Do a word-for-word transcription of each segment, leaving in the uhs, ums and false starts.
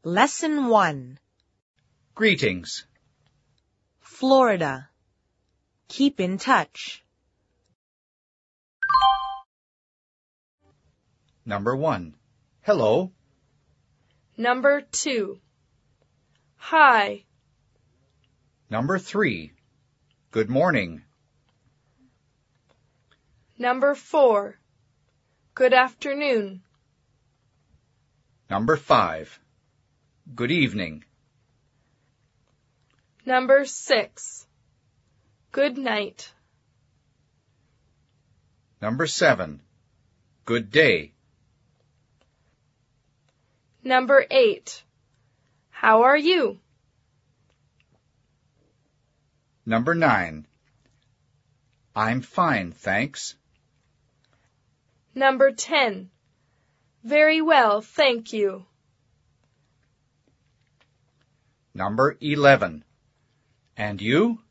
Lesson one. Greetings. Florida. Keep in touch. Number one. Hello. Number two. Hi. Number three. Good morning. Number four. Good afternoon. Number five. Good evening. Number six. Good night. Number seven. Good day. Number eight. How are you? Number nine. I'm fine, thanks. Number ten. Very well, thank you. Number eleven. And you?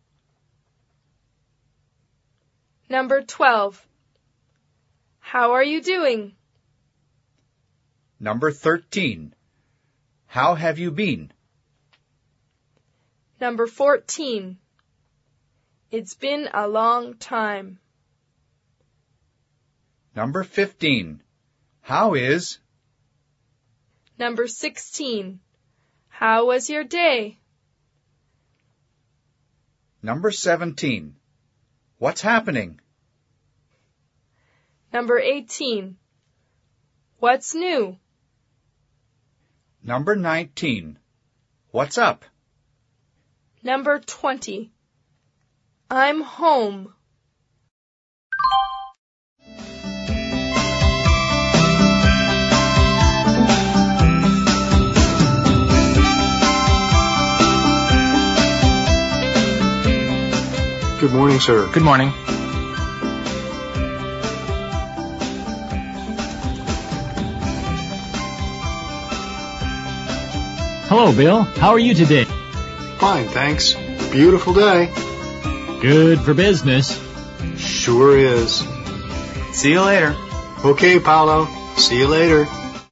Number twelve. How are you doing? Number thirteen. How have you been? Number fourteen. It's been a long time. Number fifteen. How is? Number sixteen. How was your day? Number seventeen. What's happening? Number eighteen. What's new? Number nineteen. What's up? Number twenty. I'm home. Good morning, sir. Good morning. Hello, Bill. How are you today? Fine, thanks. Beautiful day. Good for business. Sure is. See you later. Okay, Paolo. See you later.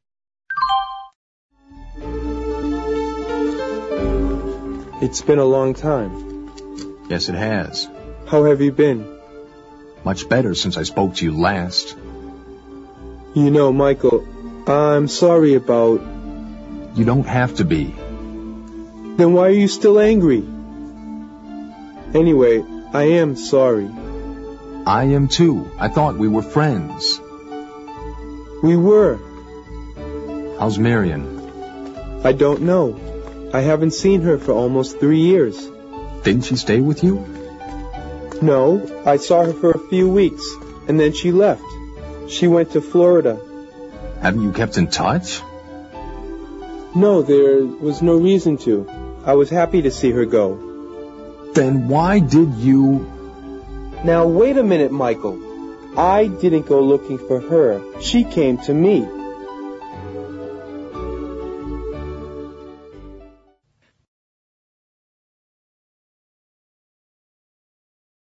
It's been a long time. Yes, it has. How have you been? Much better since I spoke to you last. You know, Michael, I'm sorry about... You don't have to be. Then why are you still angry? Anyway, I am sorry. I am too. I thought we were friends. We were. How's Marion? I don't know. I haven't seen her for almost three years. Didn't she stay with you? No, I saw her for a few weeks, and then she left. She went to Florida. Haven't you kept in touch? No, there was no reason to. I was happy to see her go. Then why did you... Now, wait a minute, Michael. I didn't go looking for her. She came to me.